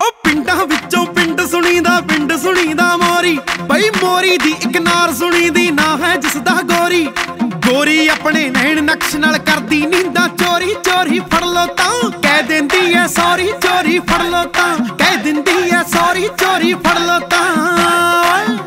ਉਹ ਪਿੰਡਾਂ ਵਿੱਚੋਂ ਪਿੰਡ ਸੁਣੀਦਾ ਮੋਰੀ ਬਈ ਮੋਰੀ ਦੀ ਇੱਕ ਨਾਰ ਸੁਣੀਦੀ ਨਾ ਹੈ ਜਿਸ ਦਾ ਗੋਰੀ ਗੋਰੀ ਆਪਣੇ ਨੈਣ ਨਕਸ਼ ਨਾਲ ਕਰਦੀ ਨੀਂਦਾਂ ਚੋਰੀ ਚੋਰੀ ਫੜ ਲੋ ਤਾਂ ਕਹਿ ਦਿੰਦੀ ਐ ਸੌਰੀ ਚੋਰੀ ਫੜ ਲੋ ਤਾਂ ਕਹਿ ਦਿੰਦੀ ਐ ਸੌਰੀ ਚੋਰੀ ਫੜ ਲੋ ਤਾਂ